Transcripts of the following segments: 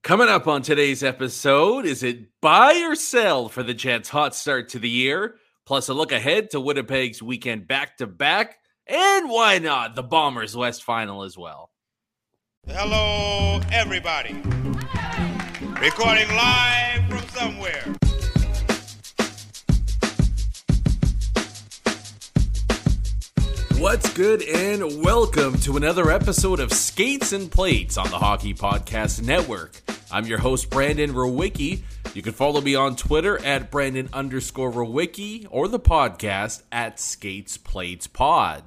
Coming up on today's episode, is it buy or sell for the Jets' hot start to the year? Plus a look ahead to Winnipeg's weekend back-to-back. And why not the Bombers West Final as well? Hello, everybody. Recording live from somewhere. What's good, and welcome to another episode of Skates and Plates on the Hockey Podcast Network. I'm your host, Brandon Rowicki. You can follow me on Twitter at Brandon_Rowicki or the podcast at Skates Plates Pod.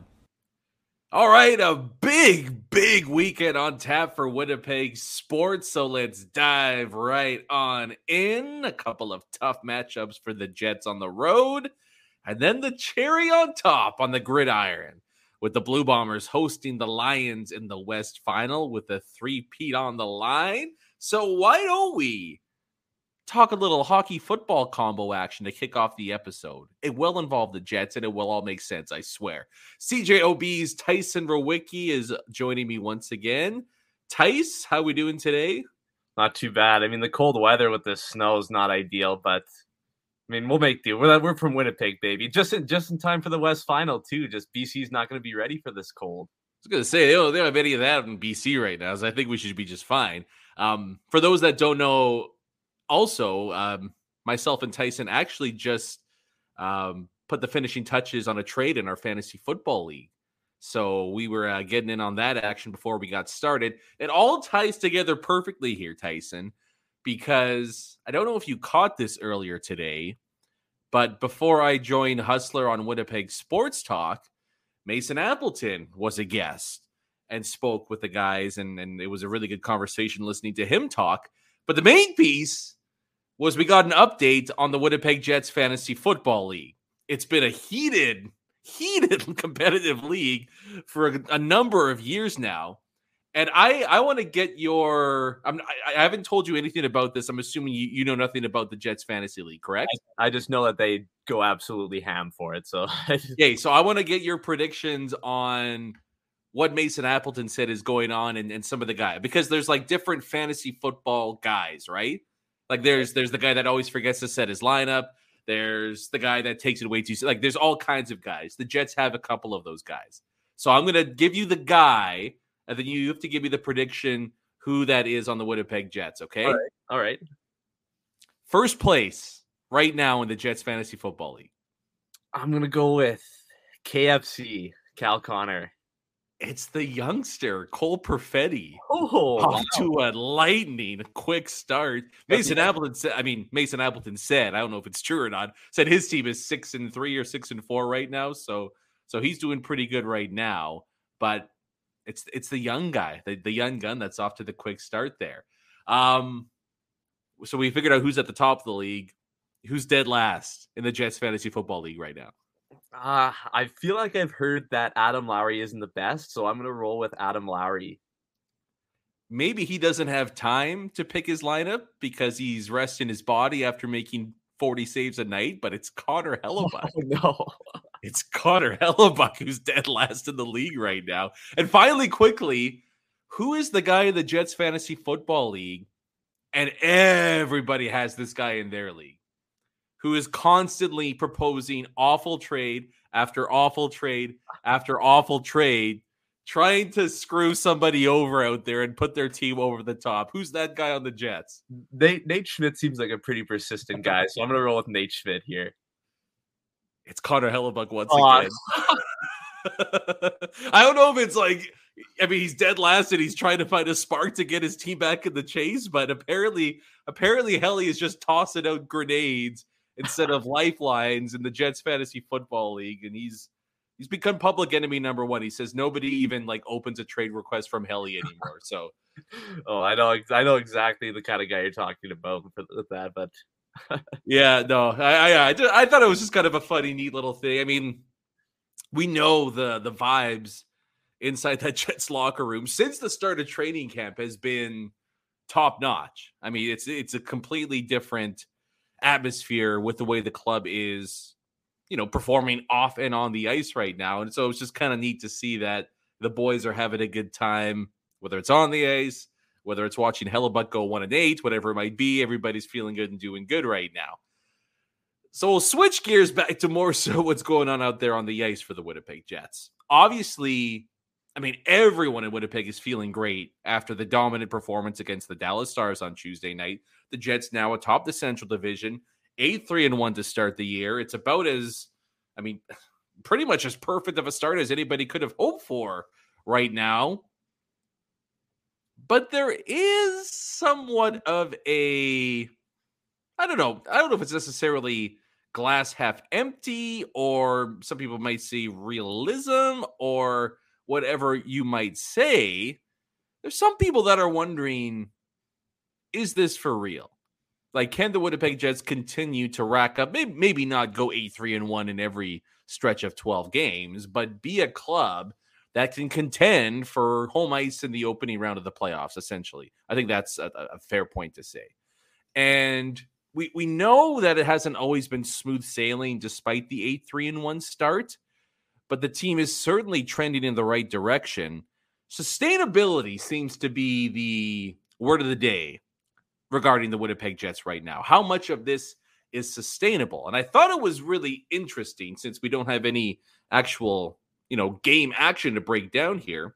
All right, a big weekend on tap for Winnipeg sports, so let's dive right on in. A couple of tough matchups for the Jets on the road, and then the cherry on top on the gridiron, with the Blue Bombers hosting the Lions in the West Final with a three-peat on the line. So why don't we talk a little hockey football combo action to kick off the episode? It will involve the Jets, and it will all make sense, I swear. CJOB's Tyson Rowicki is joining me once again. Tice, how we doing today? Not too bad. I mean, the cold weather with the snow is not ideal, but I mean, we'll make do. We're from Winnipeg, baby. Just in time for the West Final, too. Just BC's not going to be ready for this cold. I was going to say, they don't have any of that in BC right now, so I think we should be just fine. For those that don't know, also, myself and Tyson actually just put the finishing touches on a trade in our fantasy football league. So we were getting in on that action before we got started. It all ties together perfectly here, Tyson, because I don't know if you caught this earlier today, but before I joined Hustler on Winnipeg Sports Talk, Mason Appleton was a guest and spoke with the guys, and it was a really good conversation listening to him talk. But the main piece was we got an update on the Winnipeg Jets Fantasy Football League. It's been a heated competitive league for a number of years now. And I want to get your... I haven't told you anything about this. I'm assuming you know nothing about the Jets Fantasy League, correct? I just know that they go absolutely ham for it. So so I want to get your predictions on what Mason Appleton said is going on and some of the guys. Because there's like different fantasy football guys, right? Like there's the guy that always forgets to set his lineup. There's the guy that takes it away too. Like there's all kinds of guys. The Jets have a couple of those guys. So I'm going to give you the guy, and then you have to give me the prediction who that is on the Winnipeg Jets, okay? All right. First place right now in the Jets Fantasy Football League. I'm going to go with KFC, Cal Connor. It's the youngster, Cole Perfetti. Off to a lightning quick start. Mason Appleton said, I don't know if it's true or not, said his team is 6-3 or 6-4 right now. So he's doing pretty good right now. But it's the young guy, the young gun that's off to the quick start there. So we figured out who's at the top of the league. Who's dead last in the Jets Fantasy Football League right now? I feel like I've heard that Adam Lowry isn't the best, so I'm going to roll with Adam Lowry. Maybe he doesn't have time to pick his lineup because he's resting his body after making 40 saves a night, but it's Connor Hellebuck. Oh, no. It's Connor Hellebuck who's dead last in the league right now. And finally, quickly, who is the guy in the Jets Fantasy Football League? And everybody has this guy in their league, who is constantly proposing awful trade after awful trade after awful trade, trying to screw somebody over out there and put their team over the top. Who's that guy on the Jets? Nate Schmidt seems like a pretty persistent guy, so I'm going to roll with Nate Schmidt here. It's Connor Hellebuck once again. I don't know if it's like... I mean, he's dead last and he's trying to find a spark to get his team back in the chase, but apparently Helly is just tossing out grenades instead of lifelines in the Jets Fantasy Football League, and he's become public enemy number one. He says nobody even like opens a trade request from Helly anymore. So, I know exactly the kind of guy you're talking about with that, but yeah, no, I thought it was just kind of a funny, neat little thing. I mean, we know the vibes inside that Jets locker room since the start of training camp has been top notch. I mean, it's a completely different atmosphere with the way the club is, performing off and on the ice right now. And so it's just kind of neat to see that the boys are having a good time, whether it's on the ice, Whether it's watching Hellebuck go 1-8, whatever it might be, everybody's feeling good and doing good right now. So we'll switch gears back to more so what's going on out there on the ice for the Winnipeg Jets. Obviously, I mean, everyone in Winnipeg is feeling great after the dominant performance against the Dallas Stars on Tuesday night. The Jets now atop the Central Division, 8-3-1 to start the year. It's about as, I mean, pretty much as perfect of a start as anybody could have hoped for right now. But there is somewhat of a, I don't know if it's necessarily glass half empty, or some people might see realism, or whatever you might say. There's some people that are wondering, is this for real? Like, can the Winnipeg Jets continue to rack up, maybe not go 8-3-1 in every stretch of 12 games, but be a club that can contend for home ice in the opening round of the playoffs, essentially? I think that's a fair point to say. And we know that it hasn't always been smooth sailing despite the 8-3-1 start, but the team is certainly trending in the right direction. Sustainability seems to be the word of the day regarding the Winnipeg Jets right now. How much of this is sustainable? And I thought it was really interesting, since we don't have any actual, game action to break down here.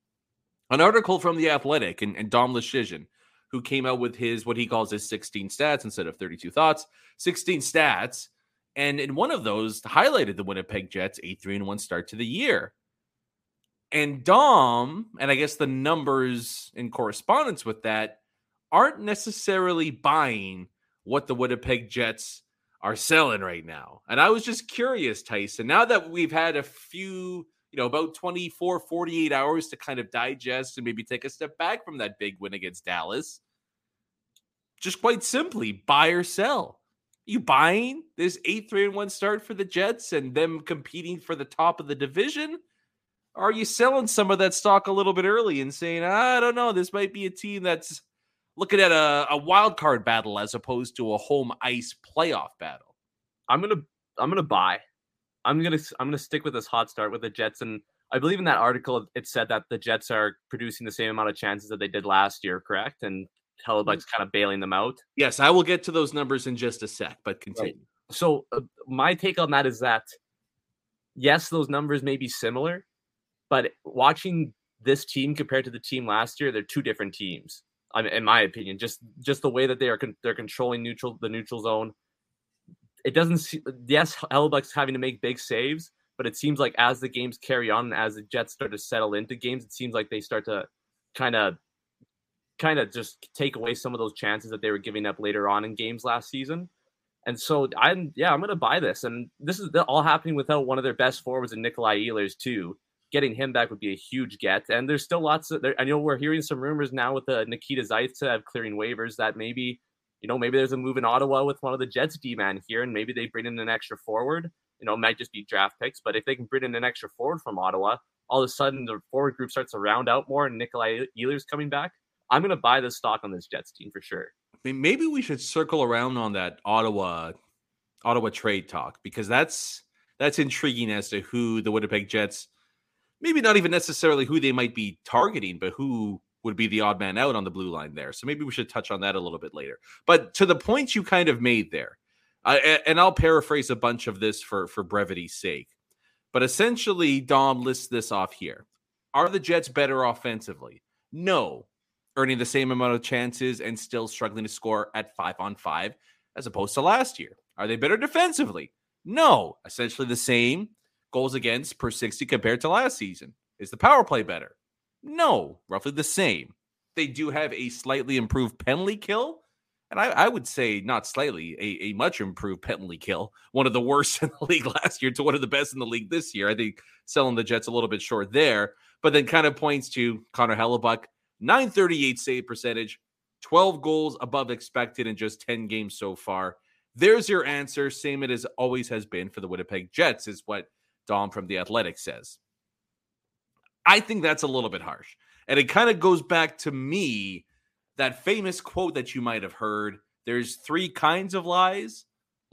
An article from The Athletic and Dom Luszczyszyn, who came out with what he calls his 16 stats instead of 32 thoughts, 16 stats. And in one of those highlighted the Winnipeg Jets 8-3-1 start to the year. And Dom, and I guess the numbers in correspondence with that, aren't necessarily buying what the Winnipeg Jets are selling right now. And I was just curious, Tyson, now that we've had a few, about 24, 48 hours to kind of digest and maybe take a step back from that big win against Dallas, just quite simply, buy or sell. You buying this 8-3-1 start for the Jets and them competing for the top of the division? Or are you selling some of that stock a little bit early and saying, I don't know, this might be a team that's looking at a wild card battle as opposed to a home ice playoff battle? I'm gonna buy. I'm gonna stick with this hot start with the Jets, and I believe in that article it said that the Jets are producing the same amount of chances that they did last year, correct? And Hellebuck's kind of bailing them out. Yes, I will get to those numbers in just a sec, but continue. Right. So my take on that is that, yes, those numbers may be similar, but watching this team compared to the team last year, they're two different teams. In my opinion, just the way that they're controlling the neutral zone. It doesn't. Yes, Hellebuck's having to make big saves, but it seems like as the games carry on and as the Jets start to settle into games, it seems like they start to kind of just take away some of those chances that they were giving up later on in games last season. And so I'm going to buy this. And this is all happening without one of their best forwards in Nikolai Ehlers too. Getting him back would be a huge get. And there's still lots of there. I know we're hearing some rumors now with the Nikita Zaitsev clearing waivers that maybe there's a move in Ottawa with one of the Jets D-man here, and maybe they bring in an extra forward. It might just be draft picks, but if they can bring in an extra forward from Ottawa, all of a sudden the forward group starts to round out more and Nikolai Ehlers coming back. I'm going to buy the stock on this Jets team for sure. I mean, maybe we should circle around on that Ottawa trade talk, because that's intriguing as to who the Winnipeg Jets, maybe not even necessarily who they might be targeting, but who would be the odd man out on the blue line there. So maybe we should touch on that a little bit later. But to the point you kind of made there, and I'll paraphrase a bunch of this for brevity's sake, but essentially Dom lists this off here. Are the Jets better offensively? No. Earning the same amount of chances and still struggling to score at 5-on-5 as opposed to last year. Are they better defensively? No. Essentially the same goals against per 60 compared to last season. Is the power play better? No. Roughly the same. They do have a slightly improved penalty kill. And I would say not slightly, a much improved penalty kill. One of the worst in the league last year to one of the best in the league this year. I think selling the Jets a little bit short there. But then kind of points to Connor Hellebuck. .938 save percentage, 12 goals above expected in just 10 games so far. There's your answer. Same it as always has been for the Winnipeg Jets, is what Dom from The Athletic says. I think that's a little bit harsh. And it kind of goes back to me, that famous quote that you might have heard. There's three kinds of lies,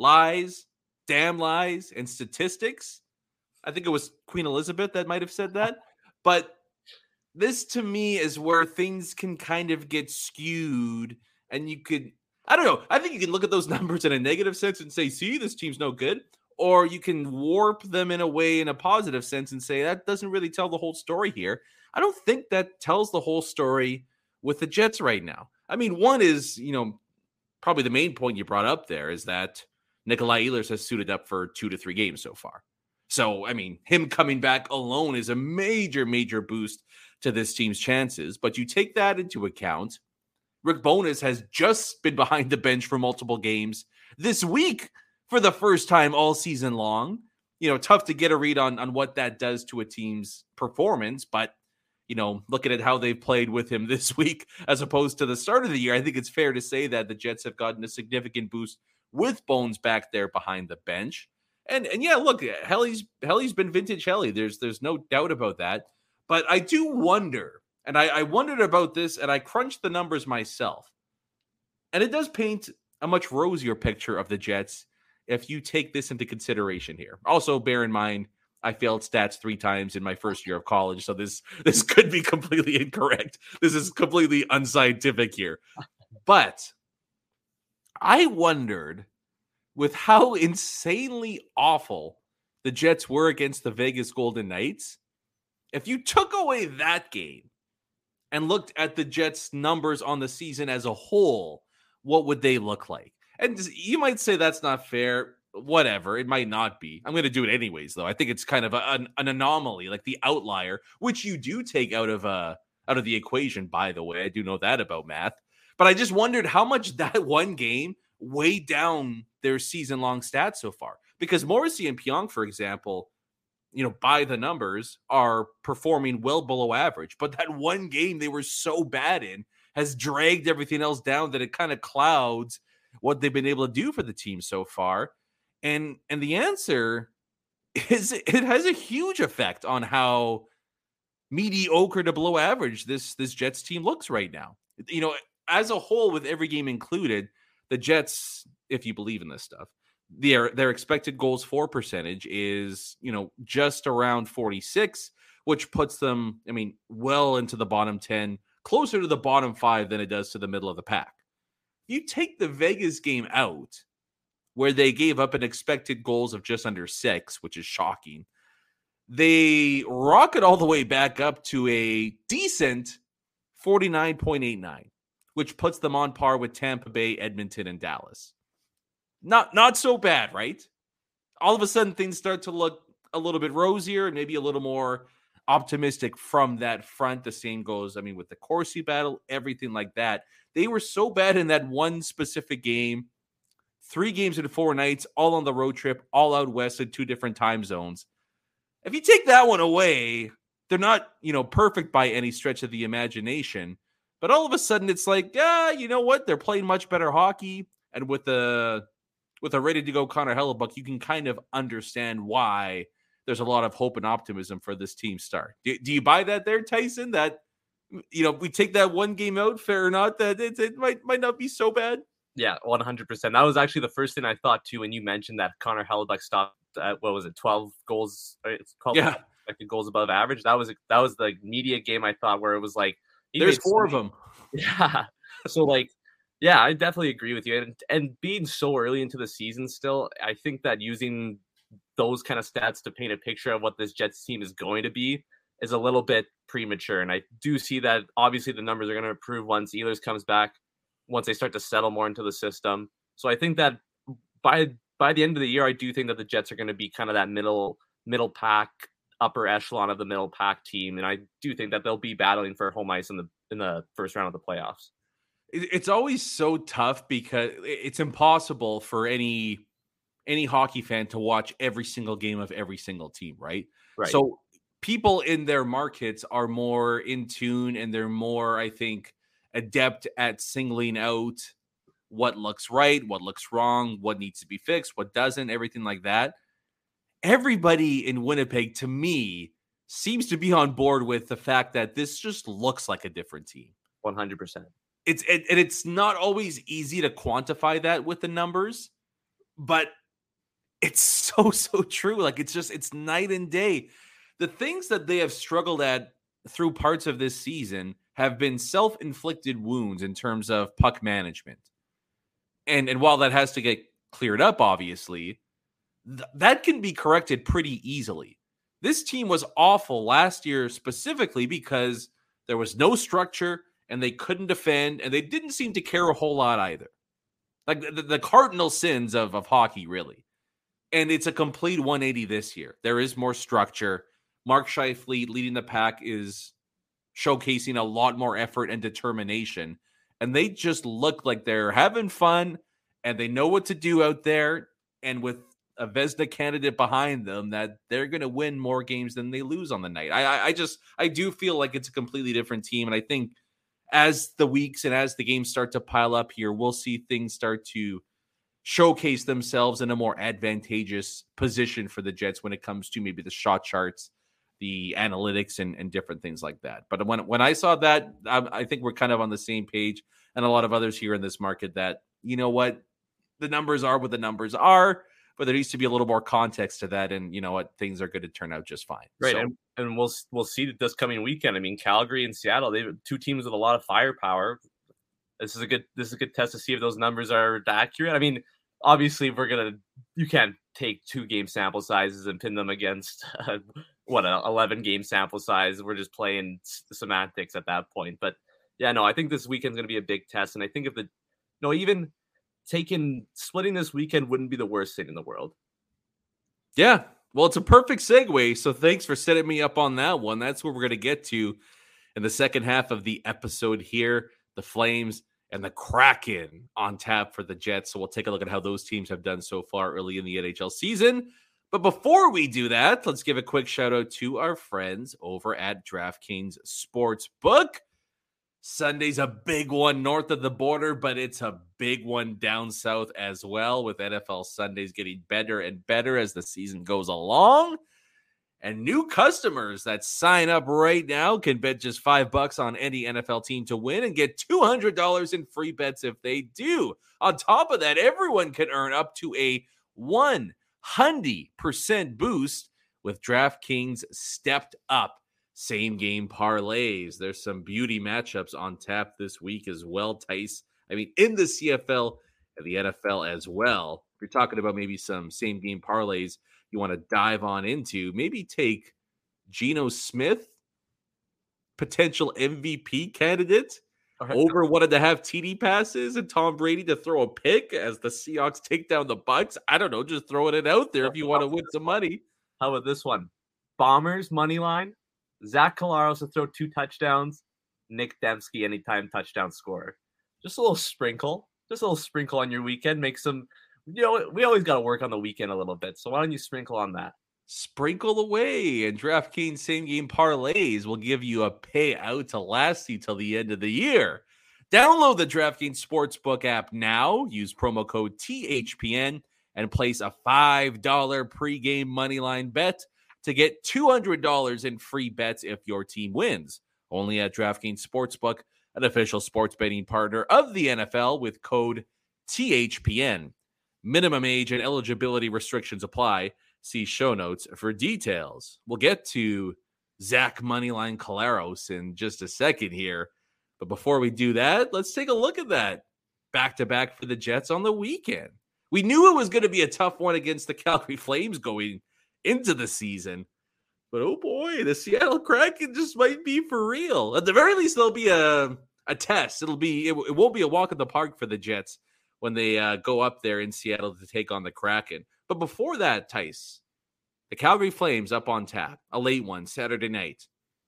damn lies, and statistics. I think it was Queen Elizabeth that might have said that. But this to me is where things can kind of get skewed, and you could, I don't know, I think you can look at those numbers in a negative sense and say, see, this team's no good. Or you can warp them in a way in a positive sense and say that doesn't really tell the whole story here. I don't think that tells the whole story with the Jets right now. I mean, one is, probably the main point you brought up there is that Nikolai Ehlers has suited up for 2 to 3 games so far. So, I mean, him coming back alone is a major, major boost to this team's chances. But you take that into account, Rick Bowness has just been behind the bench for multiple games this week for the first time all season long. Tough to get a read on what that does to a team's performance, but looking at how they've played with him this week as opposed to the start of the year, I think it's fair to say that the Jets have gotten a significant boost with Bones back there behind the bench. And yeah, look, Helly's been vintage Helly. There's no doubt about that. But I do wonder, and I wondered about this, and I crunched the numbers myself. And it does paint a much rosier picture of the Jets if you take this into consideration here. Also, bear in mind, I failed stats 3 times in my first year of college, so this could be completely incorrect. This is completely unscientific here. But I wondered, with how insanely awful the Jets were against the Vegas Golden Knights, if you took away that game and looked at the Jets' numbers on the season as a whole, what would they look like? And you might say that's not fair. Whatever, it might not be. I'm going to do it anyways, though. I think it's kind of an anomaly, like the outlier, which you do take out of the equation. By the way, I do know that about math, but I just wondered how much that one game weighed down their season-long stats so far. Because Morrissey and Pionk, for example, by the numbers, are performing well below average. But that one game they were so bad in has dragged everything else down that it kind of clouds what they've been able to do for the team so far. And the answer is it has a huge effect on how mediocre to below average this Jets team looks right now. As a whole, with every game included, the Jets, if you believe in this stuff, their expected goals for percentage is, just around 46, which puts them, well into the bottom 10, closer to the bottom 5 than it does to the middle of the pack. You take the Vegas game out, where they gave up an expected goals of just under 6, which is shocking. They rocket all the way back up to a decent 49.89, which puts them on par with Tampa Bay, Edmonton, and Dallas. Not so bad, right? All of a sudden, things start to look a little bit rosier and maybe a little more optimistic from that front. The same goes, with the Corsi battle, everything like that. They were so bad in that one specific game. 3 games in 4 nights, all on the road trip, all out west in 2 different time zones. If you take that one away, they're not, perfect by any stretch of the imagination. But all of a sudden, it's like, you know what? They're playing much better hockey. And with a ready-to-go Connor Hellebuyck, you can kind of understand why there's a lot of hope and optimism for this team start. Do you buy that there, Tyson? That, we take that one game out, fair or not, that it might not be so bad? Yeah, 100%. That was actually the first thing I thought too when you mentioned that Connor Hellebuyck stopped at 12 goals. It's called expected goals above average. That was the media game I thought where it was like there's 4 of them. Yeah. So yeah, I definitely agree with you. And being so early into the season still, I think that using those kind of stats to paint a picture of what this Jets team is going to be is a little bit premature. And I do see that obviously the numbers are going to improve once Ehlers comes back, once they start to settle more into the system. So I think that by the end of the year, I do think that the Jets are going to be kind of that middle pack, upper echelon of the middle pack team. And I do think that they'll be battling for home ice in the first round of the playoffs. It's always so tough because it's impossible for any hockey fan to watch every single game of every single team, right? Right. So people in their markets are more in tune and they're more, I think, adept at singling out what looks right, what looks wrong, what needs to be fixed, what doesn't, everything like that. Everybody in Winnipeg, to me, seems to be on board with the fact that this just looks like a different team. 100%. It's not always easy to quantify that with the numbers, but it's so true. Like it's night and day. The things that they have struggled at through parts of this season have been self-inflicted wounds in terms of puck management. And while that has to get cleared up, obviously, that can be corrected pretty easily. This team was awful last year specifically because there was no structure and they couldn't defend and they didn't seem to care a whole lot either. Like the cardinal sins of hockey, really. And it's a complete 180 this year. There is more structure. Mark Scheifele leading the pack is showcasing a lot more effort and determination. And they just look like they're having fun and they know what to do out there. And with a Vezina candidate behind them, that they're going to win more games than they lose on the night. I do feel like it's a completely different team. And I think as the weeks and as the games start to pile up here, we'll see things start to showcase themselves in a more advantageous position for the Jets when it comes to maybe the shot charts, the analytics, and different things like that. But when I saw that, I think we're kind of on the same page, and a lot of others here in this market, that, you know what, the numbers are what the numbers are, but there needs to be a little more context to that, and you know what, things are going to turn out just fine. Right, So, and we'll see this coming weekend. I mean, Calgary and Seattle, they have two teams with a lot of firepower. This is a good test to see if those numbers are accurate. I mean, obviously, you can't take 2 game sample sizes and pin them against an 11 game sample size. We're just playing semantics at that point. But yeah, no, I think this weekend's going to be a big test, and I think even splitting this weekend wouldn't be the worst thing in the world. yeah, well, it's a perfect segue. So thanks for setting me up on that one. That's where we're going to get to in the second half of the episode here. The Flames and the Kraken on tap for the Jets. So we'll take a look at how those teams have done so far early in the NHL season. But before we do that, let's give a quick shout out to our friends over at DraftKings Sportsbook. Sunday's a big one north of the border, but it's a big one down south as well, with NFL Sundays getting better and better as the season goes along. And new customers that sign up right now can bet just $5 on any NFL team to win and get $200 in free bets if they do. On top of that, everyone can earn up to a 100% boost with DraftKings stepped up same game parlays. There's some beauty matchups on tap this week as well, Tice. I mean, in the CFL and the NFL as well. If you're talking about maybe some same game parlays you want to dive on into, maybe take Geno Smith, potential MVP candidate, over 1.5 TD passes, and Tom Brady to throw a pick as the Seahawks take down the Bucs. I don't know, just throwing it out there if you want to win some money. How about this one? Bombers money line, Zach Collaros to throw 2 touchdowns, Nick Dembski anytime touchdown scorer. Just a little sprinkle on your weekend. Make some, we always got to work on the weekend a little bit. So why don't you sprinkle on that? Sprinkle away, and DraftKings same game parlays will give you a payout to last you till the end of the year. Download the DraftKings Sportsbook app now. Use promo code THPN and place a $5 pregame moneyline bet to get $200 in free bets if your team wins. Only at DraftKings Sportsbook, an official sports betting partner of the NFL, with code THPN. Minimum age and eligibility restrictions apply. See show notes for details. We'll get to Zach Moneyline Collaros in just a second here. But before we do that, let's take a look at that back-to-back for the Jets on the weekend. We knew it was going to be a tough one against the Calgary Flames going into the season. But oh boy, the Seattle Kraken just might be for real. At the very least, there'll be a test. It won't be a walk in the park for the Jets when they go up there in Seattle to take on the Kraken. But before that, Tice, the Calgary Flames up on tap, a late one, Saturday night.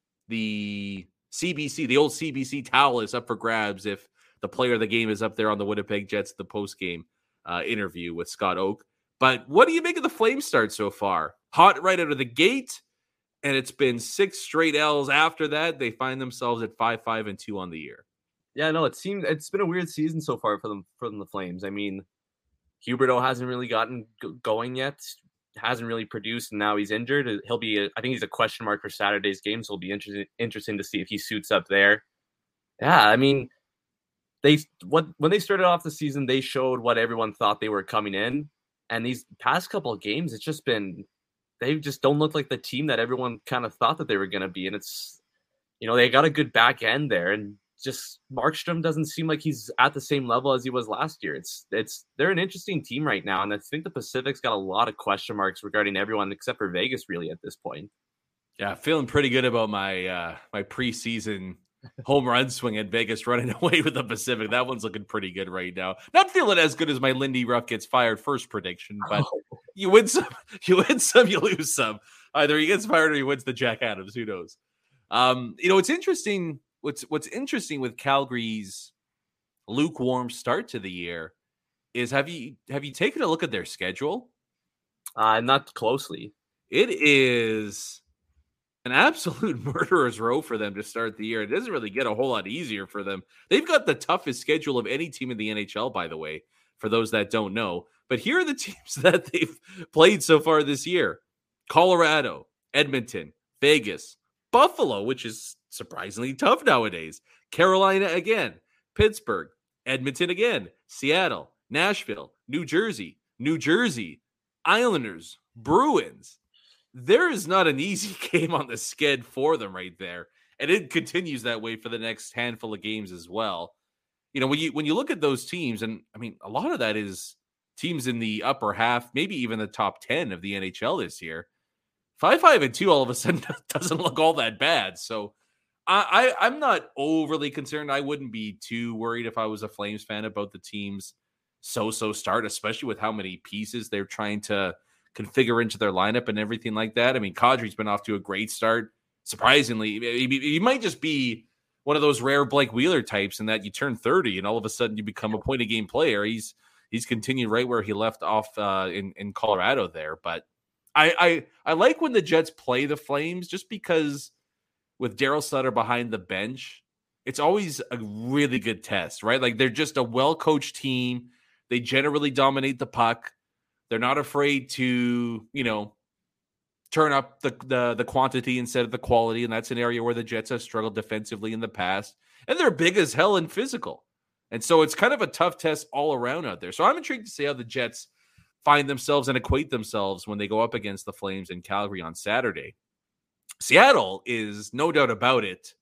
The CBC, the old CBC towel is up for grabs if the player of the game is up there on the Winnipeg Jets, the post-game interview with Scott Oake. But what do you make of the Flames start so far? Hot right out of the gate, and it's been 6 straight L's after that. They find themselves at 5-5-2 on the year. Yeah, no, it's been a weird season so far for the Flames. I mean, Huberdeau hasn't really gotten going yet, hasn't really produced, and now he's injured. I think he's a question mark for Saturday's game, so it'll be interesting to see if he suits up there. Yeah, I mean, when they started off the season, they showed what everyone thought they were coming in, and these past couple of games, they just don't look like the team that everyone kind of thought that they were going to be, and it's they got a good back end there, and just Markstrom doesn't seem like he's at the same level as he was last year. They're an interesting team right now, and I think the Pacific's got a lot of question marks regarding everyone except for Vegas really at this point. Yeah, feeling pretty good about my my preseason home run swing at Vegas running away with the Pacific. That one's looking pretty good right now. Not feeling as good as my Lindy Ruff gets fired first prediction, but you win some, you lose some. Either he gets fired or he wins the Jack Adams. Who knows? It's interesting. What's interesting with Calgary's lukewarm start to the year is have you taken a look at their schedule? Not closely. It is an absolute murderer's row for them to start the year. It doesn't really get a whole lot easier for them. They've got the toughest schedule of any team in the NHL, by the way, for those that don't know. But here are the teams that they've played so far this year: Colorado, Edmonton, Vegas, Buffalo, which is surprisingly tough nowadays, Carolina again, Pittsburgh, Edmonton again, Seattle, Nashville, New Jersey, Islanders, Bruins. There is not an easy game on the sked for them right there. And it continues that way for the next handful of games as well. When you look at those teams, and I mean, a lot of that is teams in the upper half, maybe even the top 10 of the NHL this year. 5-5-2 all of a sudden doesn't look all that bad. So I'm not overly concerned. I wouldn't be too worried if I was a Flames fan about the team's so-so start, especially with how many pieces they're trying to configure into their lineup and everything like that. I mean, Kadri's been off to a great start. Surprisingly, he might just be one of those rare Blake Wheeler types in that you turn 30 and all of a sudden you become a point-a-game player. He's continued right where he left off in Colorado there. But I like when the Jets play the Flames just because with Daryl Sutter behind the bench, it's always a really good test, right? Like they're just a well-coached team. They generally dominate the puck. They're not afraid to, turn up the quantity instead of the quality, and that's an area where the Jets have struggled defensively in the past. And they're big as hell and physical. And so it's kind of a tough test all around out there. So I'm intrigued to see how the Jets find themselves and equate themselves when they go up against the Flames in Calgary on Saturday. Seattle is, no doubt about it,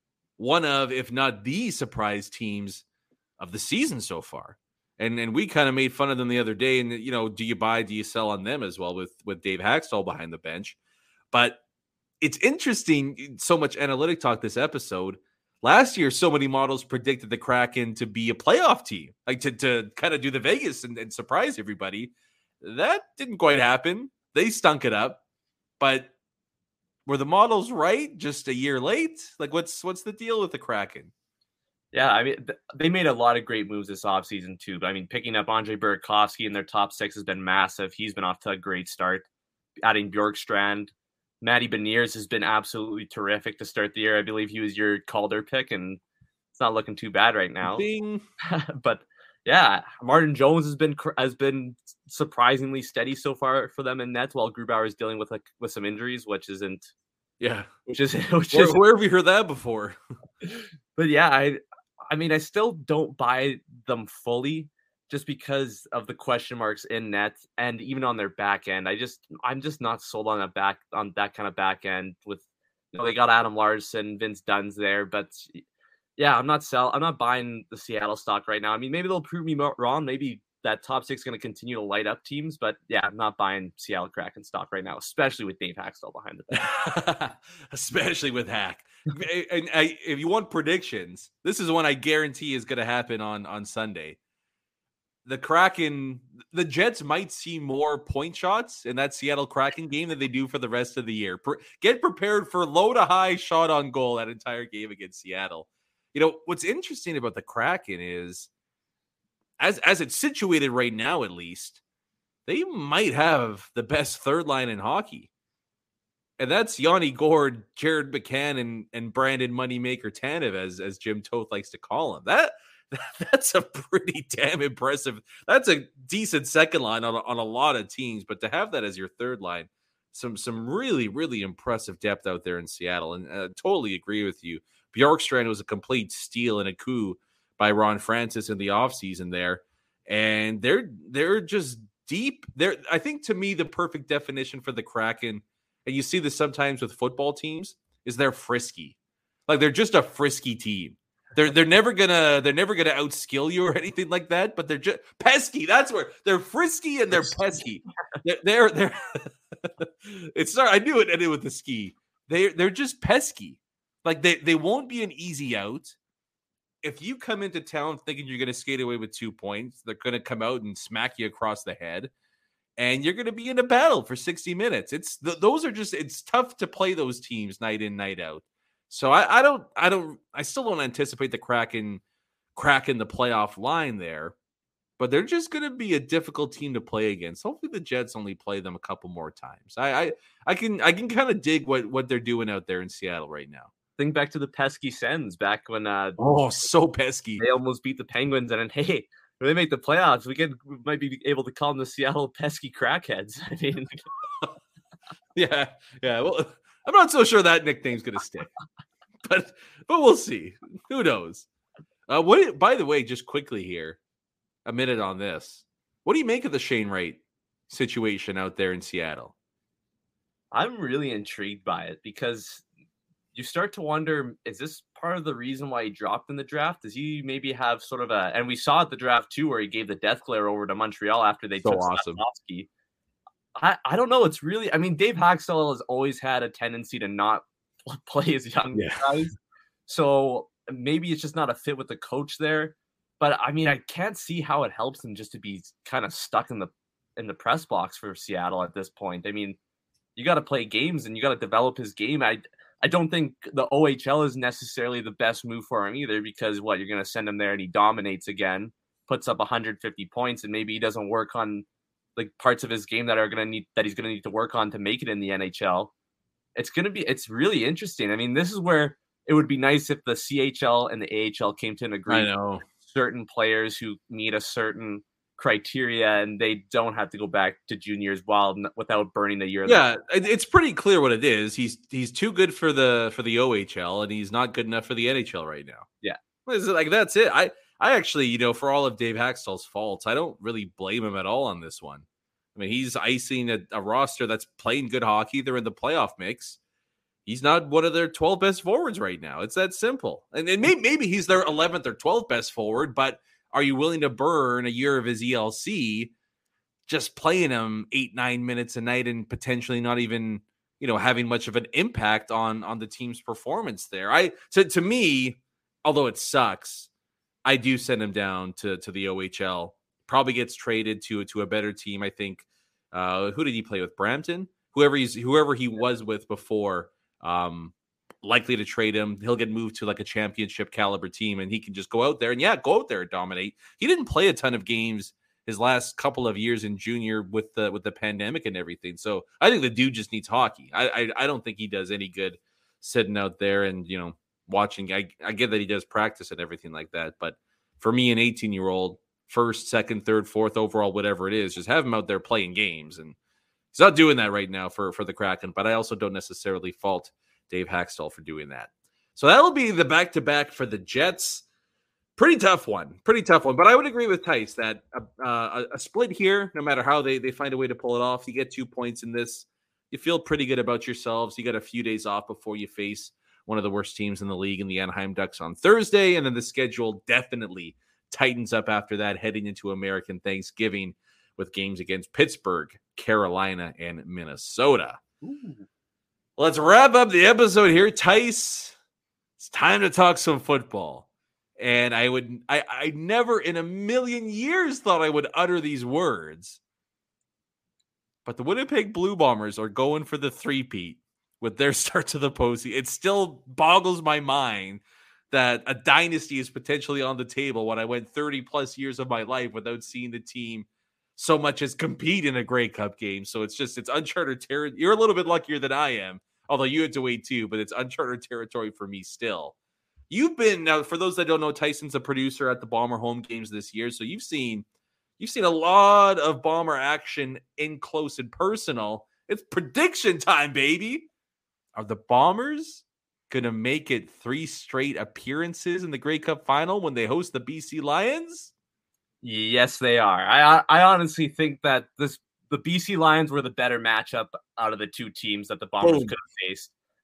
one of, if not the surprise teams of the season so far. And we kind of made fun of them the other day. And, do you buy, do you sell on them as well with Dave Haxtell behind the bench? But it's interesting, so much analytic talk this episode. Last year, so many models predicted the Kraken to be a playoff team, like to kind of do the Vegas and surprise everybody. That didn't quite happen. They stunk it up. But were the models right just a year late? Like, what's the deal with the Kraken? Yeah, I mean, they made a lot of great moves this offseason, too. But, I mean, picking up Andre Burakovsky in their top 6 has been massive. He's been off to a great start. Adding Bjorkstrand. Matty Beniers has been absolutely terrific to start the year. I believe he was your Calder pick, and it's not looking too bad right now. But, yeah, Martin Jones has been surprisingly steady so far for them in net, while Grubauer is dealing with some injuries, which isn't... Yeah. Where have we heard that before? But, yeah, I mean, I still don't buy them fully just because of the question marks in net and even on their back end. I'm just not sold on that kind of back end with, they got Adam Larsson, Vince Dunn's there, but yeah, I'm not buying the Seattle stock right now. I mean, maybe they'll prove me wrong. Maybe that top 6 is going to continue to light up teams, but yeah, I'm not buying Seattle Kraken stock right now, especially with Dave Haxtell behind the bench. Especially with Hack. And if you want predictions, this is one I guarantee is going to happen on Sunday. The Kraken, the Jets might see more point shots in that Seattle Kraken game than they do for the rest of the year. Get prepared for low to high shot on goal that entire game against Seattle. What's interesting about the Kraken is, as it's situated right now, at least, they might have the best third line in hockey. And that's Yanni Gourde, Jared McCann, and Brandon Moneymaker Tanev, as Jim Toth likes to call him. That's a pretty damn impressive. That's a decent second line on a lot of teams, but to have that as your third line, some really, really impressive depth out there in Seattle. And I totally agree with you. Bjorkstrand was a complete steal and a coup by Ron Francis in the offseason there. And they're just deep. I think, to me, the perfect definition for the Kraken, and you see this sometimes with football teams, is they're frisky. Like they're just a frisky team. They're never gonna outskill you or anything like that. But they're just pesky. That's where they're frisky and they're pesky. They're it's not. I knew it ended with the ski. They're just pesky. Like they won't be an easy out. If you come into town thinking you're going to skate away with 2 points, they're going to come out and smack you across the head, and you're going to be in a battle for 60 minutes. It's tough to play those teams night in, night out. So I still don't anticipate the Kraken cracking the playoff line there, but they're just going to be a difficult team to play against. Hopefully the Jets only play them a couple more times. I can kind of dig what they're doing out there in Seattle right now. Think back to the pesky Sens back when so pesky. They almost beat the Penguins, and then, hey, when they make the playoffs, we might be able to call them the Seattle pesky crackheads. I mean, yeah. Well, I'm not so sure that nickname's going to stick, but we'll see. Who knows? By the way, just quickly here, a minute on this. What do you make of the Shane Wright situation out there in Seattle? I'm really intrigued by it because you start to wonder, is this part of the reason why he dropped in the draft? Does he maybe have sort of and we saw at the draft too, where he gave the death glare over to Montreal after they took Slavkovsky. I don't know. It's really, I mean, Dave Hakstol has always had a tendency to not play his young guys. So maybe it's just not a fit with the coach there. But I mean, I can't see how it helps him just to be kind of stuck in the press box for Seattle at this point. I mean, you got to play games and you got to develop his game. I don't think the OHL is necessarily the best move for him either, because you're going to send him there and he dominates again, puts up 150 points, and maybe he doesn't work on like parts of his game that he's going to need to work on to make it in the NHL. It's really interesting. I mean, this is where it would be nice if the CHL and the AHL came to an agreement. I know. Certain players who meet a certain criteria and they don't have to go back to juniors without burning the year. Yeah, it's pretty clear what it is. He's too good for the OHL and he's not good enough for the NHL right now. Yeah. Like that's it. I actually, for all of Dave Hakstol's faults, I don't really blame him at all on this one. I mean, he's icing a roster that's playing good hockey. They're in the playoff mix. He's not one of their 12 best forwards right now. It's that simple. And maybe he's their 11th or 12th best forward, but are you willing to burn a year of his ELC just playing him 8-9 minutes a night and potentially not even, having much of an impact on the team's performance there? To me, although it sucks, I do send him down to the OHL. Probably gets traded to a better team. I think. Who did he play with? Brampton? Whoever he was with before. Likely to trade him. He'll get moved to like a championship caliber team and he can just go out there and dominate. He didn't play a ton of games his last couple of years in junior with the pandemic and everything. So I think the dude just needs hockey. I don't think he does any good sitting out there and, watching. I get that he does practice and everything like that. But for me, an 18-year-old, first, second, third, fourth overall, whatever it is, just have him out there playing games. And he's not doing that right now for the Kraken, but I also don't necessarily fault Dave Hakstol for doing that. So that'll be the back-to-back for the Jets. Pretty tough one. But I would agree with Tice that a split here, no matter how they find a way to pull it off, you get 2 points in this. You feel pretty good about yourselves. You got a few days off before you face one of the worst teams in the league in the Anaheim Ducks on Thursday, and then the schedule definitely tightens up after that, heading into American Thanksgiving with games against Pittsburgh, Carolina, and Minnesota. Ooh. Let's wrap up the episode here. Tice, it's time to talk some football. And I never in a million years thought I would utter these words. But the Winnipeg Blue Bombers are going for the three-peat with their start to the postseason. It still boggles my mind that a dynasty is potentially on the table when I went 30-plus years of my life without seeing the team so much as compete in a Grey Cup game. So it's uncharted territory. You're a little bit luckier than I am, although you had to wait too, but it's uncharted territory for me still. You've been, now for those that don't know, Tyson's a producer at the Bomber home games this year. So you've seen a lot of Bomber action in close and personal. It's prediction time, baby. Are the Bombers going to make it 3 straight appearances in the Grey Cup final when they host the BC Lions? Yes, they are. I honestly think that the BC Lions were the better matchup out of the two teams that the Bombers could have faced.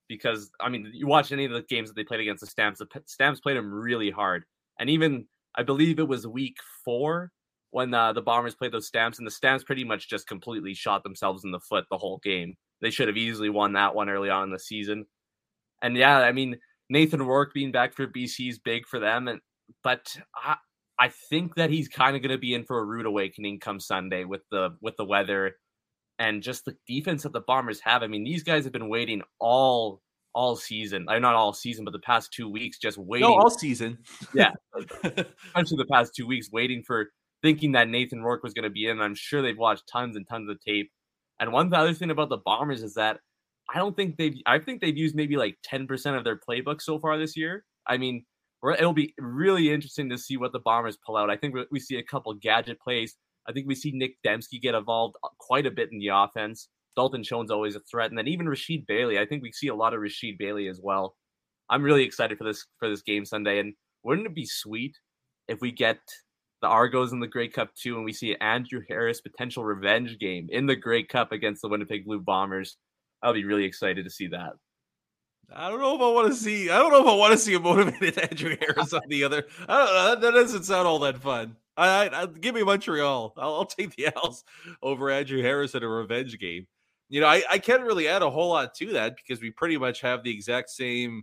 because, I mean, you watch any of the games that they played against the Stamps played them really hard. And even, I believe it was week 4 when the Bombers played those Stamps, and the Stamps pretty much just completely shot themselves in the foot the whole game. They should have easily won that one early on in the season. And yeah, I mean, Nathan Rourke being back for BC is big for them. But I think that he's kind of going to be in for a rude awakening come Sunday with the weather and just the defense that the Bombers have. I mean, these guys have been waiting all season. Not all season, but the past 2 weeks just waiting. No, all season. Yeah. Especially the past 2 weeks waiting thinking that Nathan Rourke was going to be in. I'm sure they've watched tons and tons of tape. And one other thing about the Bombers is that I think they've used maybe like 10% of their playbook so far this year. I mean, it'll be really interesting to see what the Bombers pull out. I think we see a couple gadget plays. I think we see Nick Dembski get involved quite a bit in the offense. Dalton Schoen's always a threat. And then even Rasheed Bailey. I think we see a lot of Rasheed Bailey as well. I'm really excited for this game Sunday. And wouldn't it be sweet if we get the Argos in the Grey Cup too, and we see Andrew Harris potential revenge game in the Grey Cup against the Winnipeg Blue Bombers? I'll be really excited to see that. I don't know if I want to see a motivated Andrew Harris on the other. I don't know. That doesn't sound all that fun. I give me Montreal. I'll take the Als over Andrew Harris in a revenge game. You know, I can't really add a whole lot to that because we pretty much have the exact same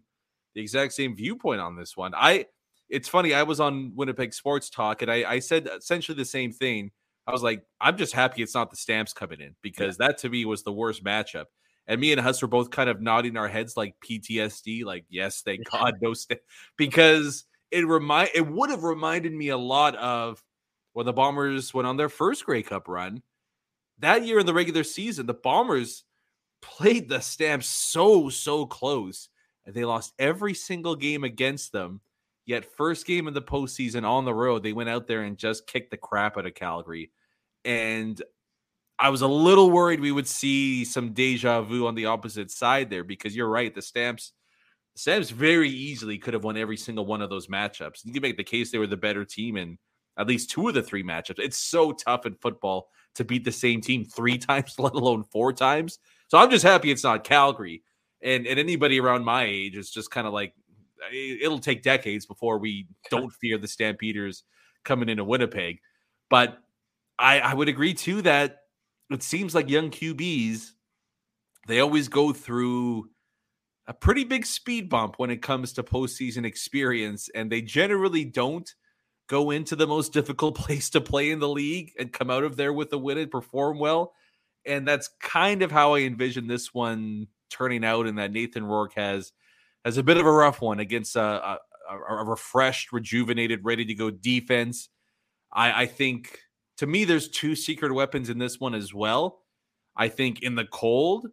viewpoint on this one. It's funny. I was on Winnipeg Sports Talk and I said essentially the same thing. I was like, I'm just happy it's not the Stamps coming in because that to me was the worst matchup. And me and Huss were both kind of nodding our heads like PTSD, like, yes, thank God, no because it would have reminded me a lot of when the Bombers went on their first Grey Cup run. That year in the regular season, the Bombers played the Stamps so close, and they lost every single game against them. Yet first game in the postseason on the road, they went out there and just kicked the crap out of Calgary. And I was a little worried we would see some deja vu on the opposite side there because you're right. The Stamps very easily could have won every single one of those matchups. You can make the case they were the better team in at least 2 of the 3 matchups. It's so tough in football to beat the same team 3 times, let alone 4 times. So I'm just happy it's not Calgary. And anybody around my age is just kind of like, it'll take decades before we don't fear the Stampeders coming into Winnipeg. But I would agree too that it seems like young QBs, they always go through a pretty big speed bump when it comes to postseason experience, and they generally don't go into the most difficult place to play in the league and come out of there with a win and perform well. And that's kind of how I envision this one turning out, and that Nathan Rourke has a bit of a rough one against a refreshed, rejuvenated, ready-to-go defense. I think, to me, there's 2 secret weapons in this one as well. I think in the cold,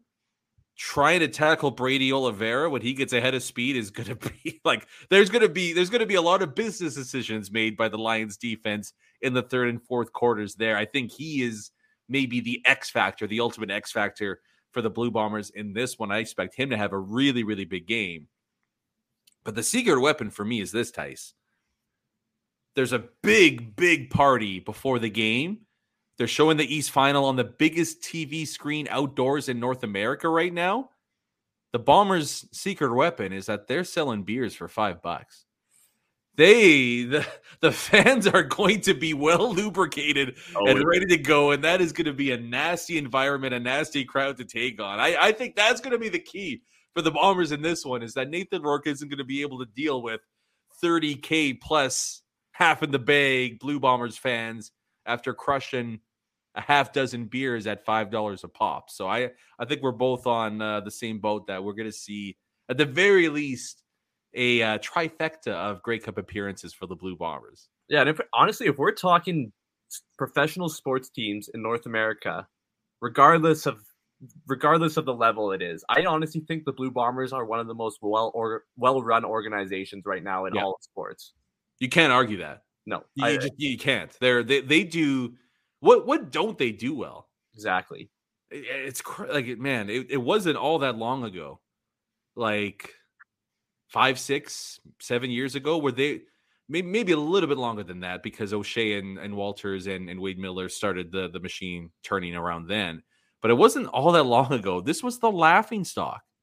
trying to tackle Brady Oliveira when he gets ahead of speed is going to be like there's going to be a lot of business decisions made by the Lions defense in the 3rd and 4th quarters there. I think he is maybe the X factor, the ultimate X factor for the Blue Bombers in this one. I expect him to have a really, really big game. But the secret weapon for me is this, Tice. There's a big party before the game. They're showing the East Final on the biggest TV screen outdoors in North America right now. The Bombers' secret weapon is that they're selling beers for $5. The fans are going to be well lubricated and ready to go, and that is going to be a nasty environment, a nasty crowd to take on. I think that's going to be the key for the Bombers in this one, is that Nathan Rourke isn't going to be able to deal with 30K plus half in the bag Blue Bombers fans after crushing a half dozen beers at $5 a pop. So I think we're both on the same boat that we're going to see, at the very least, a trifecta of Grey Cup appearances for the Blue Bombers. Yeah, and if we're talking professional sports teams in North America, regardless of the level it is, I honestly think the Blue Bombers are one of the most well-run organizations right now in all of sports. You can't argue that. No, you can't. They do what don't they do well? Exactly. It's like, man, it wasn't all that long ago, like 5, 6, 7 years ago, where they maybe a little bit longer than that, because O'Shea and Walters and Wade Miller started the machine turning around then. But it wasn't all that long ago. This was the laughingstock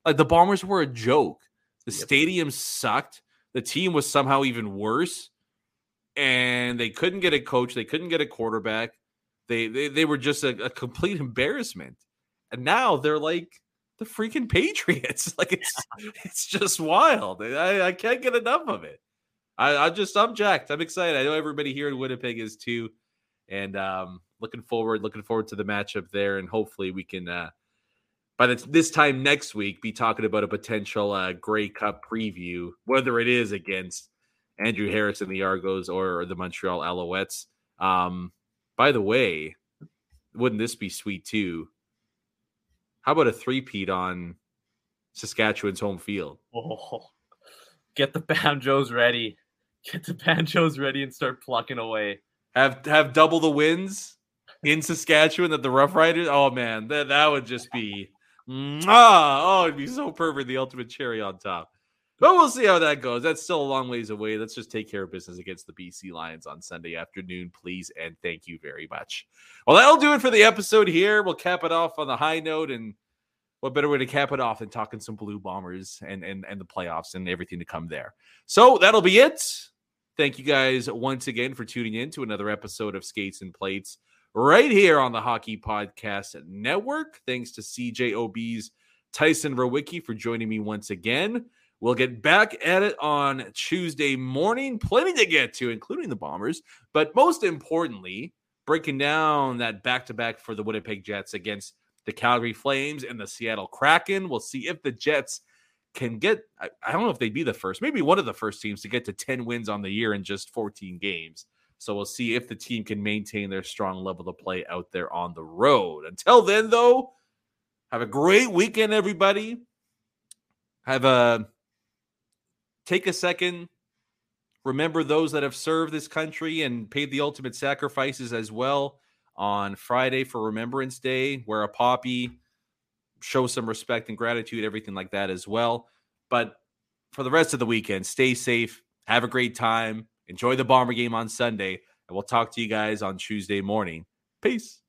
Like the Bombers were a joke. The Yep. stadium sucked. The team was somehow even worse. And they couldn't get a coach. They couldn't get a quarterback. They were just a complete embarrassment. And now they're like the freaking Patriots. Like it's just wild. I can't get enough of it. I'm jacked. I'm excited. I know everybody here in Winnipeg is too. And looking forward to the matchup there. And hopefully we can by this time next week be talking about a potential Grey Cup preview, whether it is against Andrew Harris and the Argos or the Montreal Alouettes. By the way, wouldn't this be sweet too? How about a three-peat on Saskatchewan's home field? Oh, get the banjos ready. Get the banjos ready and start plucking away. Have double the wins in Saskatchewan that the Rough Riders. Oh man, that would just be it'd be so perfect. The ultimate cherry on top. But we'll see how that goes. That's still a long ways away. Let's just take care of business against the BC Lions on Sunday afternoon, please. And thank you very much. Well, that'll do it for the episode here. We'll cap it off on the high note. And what better way to cap it off than talking some Blue Bombers and the playoffs and everything to come there. So that'll be it. Thank you guys once again for tuning in to another episode of Skates and Plates right here on the Hockey Podcast Network. Thanks to CJOB's Tyson Rowicki for joining me once again. We'll get back at it on Tuesday morning. Plenty to get to, including the Bombers. But most importantly, breaking down that back-to-back for the Winnipeg Jets against the Calgary Flames and the Seattle Kraken. We'll see if the Jets can get, I don't know if they'd be the first, maybe one of the first teams to get to 10 wins on the year in just 14 games. So we'll see if the team can maintain their strong level of play out there on the road. Until then, though, have a great weekend, everybody. Take a second, remember those that have served this country and paid the ultimate sacrifices as well on Friday for Remembrance Day. Wear a poppy, show some respect and gratitude, everything like that as well. But for the rest of the weekend, stay safe, have a great time, enjoy the Bomber game on Sunday, and we'll talk to you guys on Tuesday morning. Peace.